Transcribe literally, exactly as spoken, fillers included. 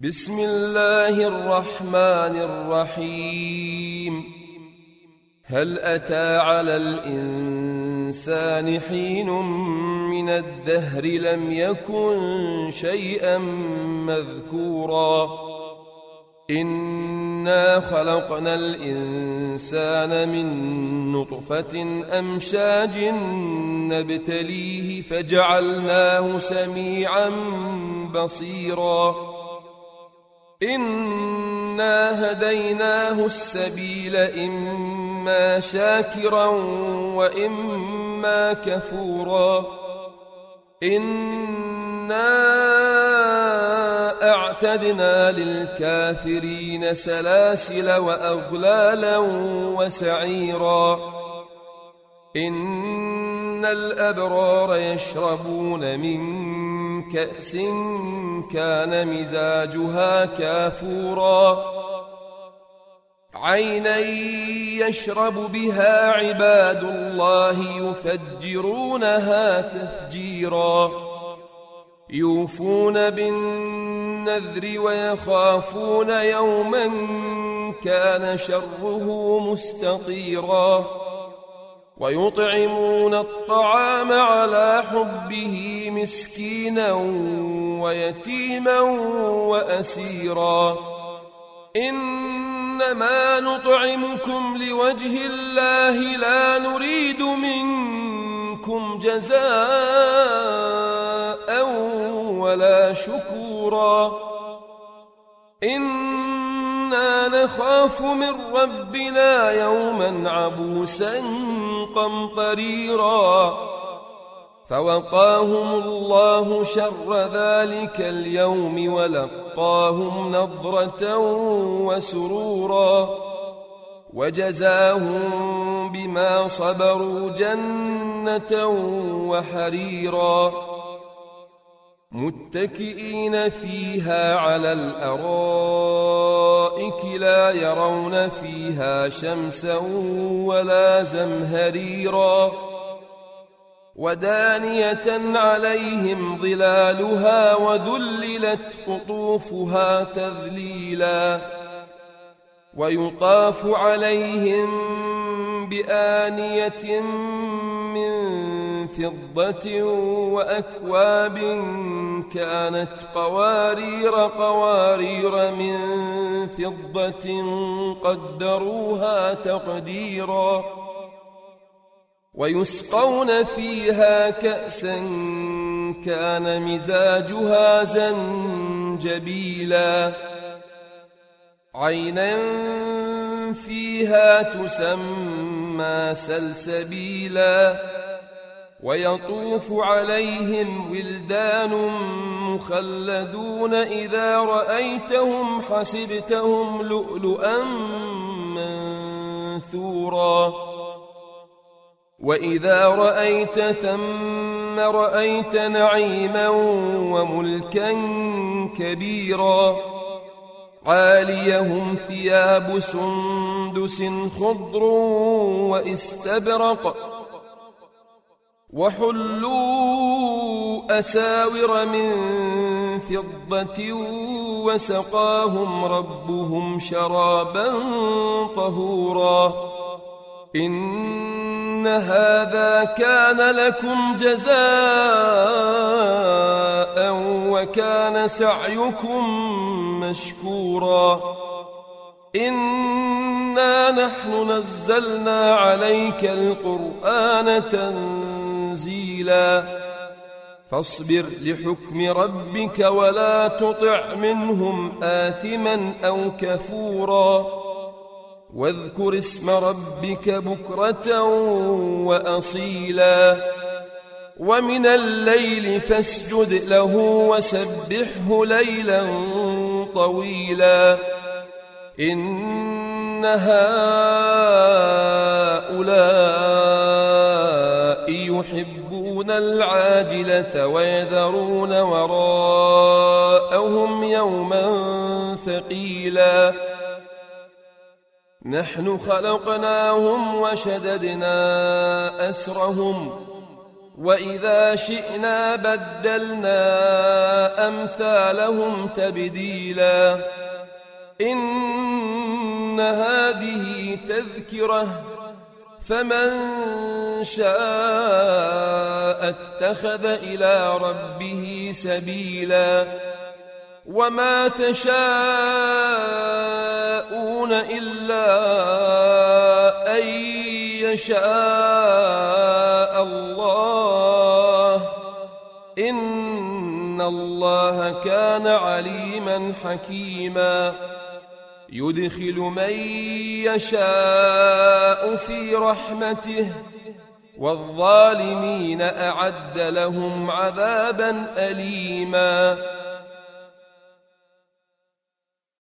بسم الله الرحمن الرحيم. هل أتى على الإنسان حين من الدهر لم يكن شيئا مذكورا إنا خلقنا الإنسان من نطفة أمشاج نبتليه فجعلناه سميعا بصيرا إنا هديناه السبيل إما شاكرا وإما كفورا إنا أعتدنا للكافرين سلاسل وأغلالا وسعيرا إن الأبرار يشربون من كأس كان مزاجها كافورا عينا يشرب بها عباد الله يفجرونها تفجيرا يوفون بالنذر ويخافون يوما كان شره مستطيرا ويطعمون الطعام على حبه مسكينا ويتيما وأسيرا إنما نطعمكم لوجه الله لا نريد منكم جزاء ولا شكورا إنا نخاف من ربنا يوما عبوسا قمطريرا فوقاهم الله شر ذلك اليوم ولقاهم نضرة وسرورا وجزاهم بما صبروا جنة وحريرا متكئين فيها على الأرائك لا يرون فيها شمسا ولا زمهريرا ودانية عليهم ظلالها وذللت قطوفها تذليلا ويطاف عليهم بآنية من فضة وأكواب كانت قوارير قوارير من فضة قدروها تقديرا ويسقون فيها كأسا كان مزاجها زنجبيلا عينا فيها تسمى سلسبيلا ويطوف عليهم ولدان مخلدون إذا رأيتهم حسبتهم لؤلؤا منثورا وإذا رأيت ثم رأيت نعيما وملكا كبيرا عاليهم ثياب سندس خضر واستبرق وحلوا أساور من فضة وسقاهم ربهم شرابا طهورا إن هذا كان لكم جزاء وكان سعيكم مشكورا إنا نحن نزلنا عليك القرآن تنزيلا فاصبر لحكم ربك ولا تطع منهم آثما أو كفورا واذكر اسم ربك بكرة وأصيلا ومن الليل فاسجد له وسبحه ليلا طويلا إن هؤلاء يحبون العاجلة ويذرون وراءهم يوما ثقيلا نحن خلقناهم وشددنا أسرهم وإذا شئنا بدلنا أمثالهم تبديلا إن هذه تذكرة فمن شاء اتخذ إلى ربه سبيلا وما تشاءون إلا أن يشاء الله إن الله كان عليما حكيما يدخل من يشاء في رحمته والظالمين أعد لهم عذابا أليما